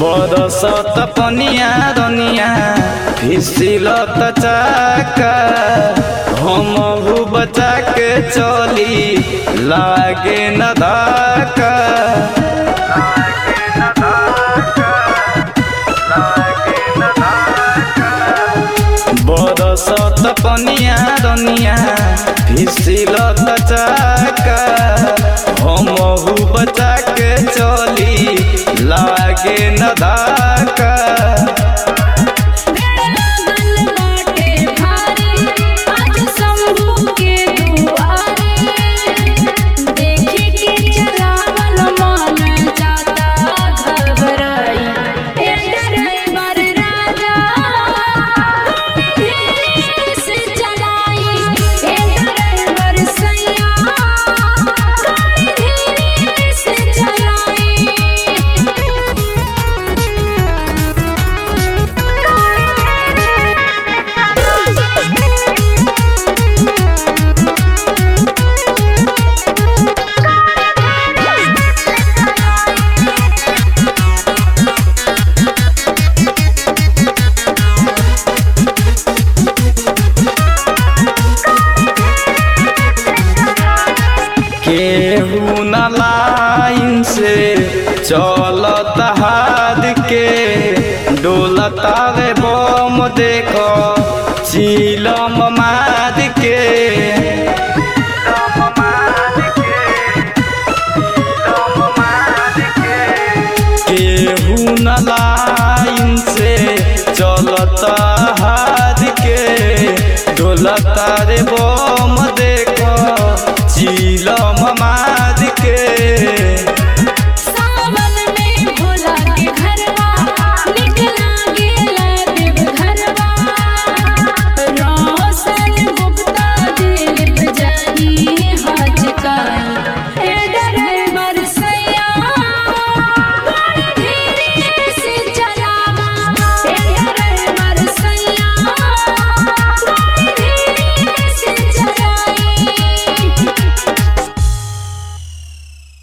बरसत पनिया रनिया फिसिलत चाका हम बचा के चली लागे न धाका। बरसत पनिया रनिया फिसिलत चाका हम बचा के चली लागे न धाका। केहू न लाइन से चलत हाथ के डोलता रे बम देखो चिलम माद के। केहू न लाइन से चलत हाथ के डोलता रे बम